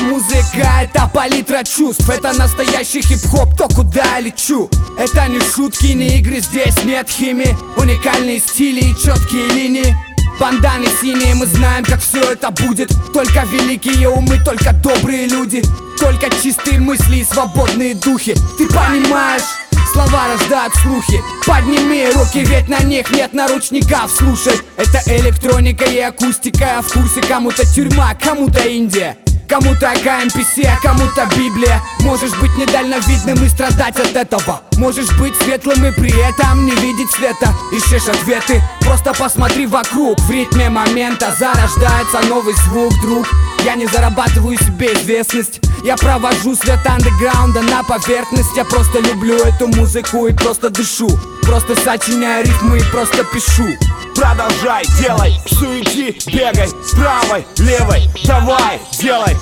музыка, это палитра чувств. Это настоящий хип-хоп, то куда я лечу. Это не шутки, не игры, здесь нет химии. Уникальные стили и четкие линии. Банданы синие, мы знаем, как все это будет. Только великие умы, только добрые люди. Только чистые мысли и свободные духи. Ты понимаешь? Слова рождают слухи. Подними руки, ведь на них нет наручников. Слушай, это электроника и акустика. В курсе, кому-то тюрьма, кому-то Индия, кому-то КМПС, а кому-то Библия. Можешь быть недальновидным и страдать от этого. Можешь быть светлым и при этом не видеть света. Ищешь ответы, просто посмотри вокруг. В ритме момента зарождается новый звук, друг. Я не зарабатываю себе известность, я провожу свет андеграунда на поверхность. Я просто люблю эту музыку и просто дышу. Просто сочиняю рифмы и просто пишу. Продолжай, делай, суети, бегай, правой, левой, давай, делай,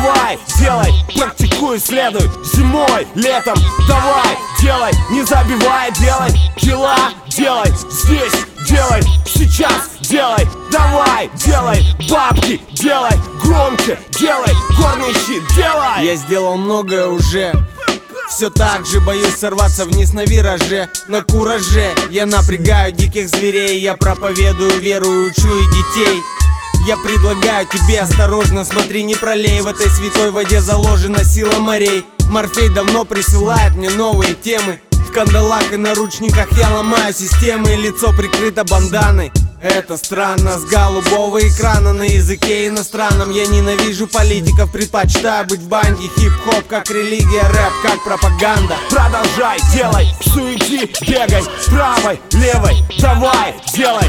практикуй, следуй, зимой, летом, давай, делай, не забивай, делай, дела, делай, здесь, делай, сейчас, делай, давай, делай, бабки, делай, громче, делай, горный щит, делай. Я сделал многое уже, все так же боюсь сорваться вниз на вираже. На кураже я напрягаю диких зверей. Я проповедую веру и учу и детей. Я предлагаю тебе осторожно, смотри, не пролей. В этой святой воде заложена сила морей. Морфей давно присылает мне новые темы. В кандалах и наручниках я ломаю системы. Лицо прикрыто банданой. Это странно, с голубого экрана на языке иностранном. Я ненавижу политиков, предпочитаю быть в банде. Хип-хоп как религия, рэп как пропаганда. Продолжай, делай, суети, бегай, правой, левой, давай, делай,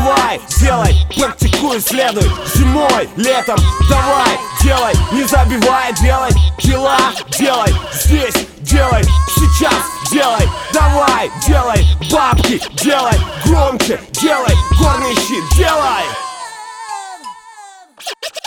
практикуй, следуй, зимой, летом, давай, делай, не забивай, делай, дела, делай, здесь, делай, сейчас, делай, давай, делай, бабки, делай, громче, делай, горный щит, делай.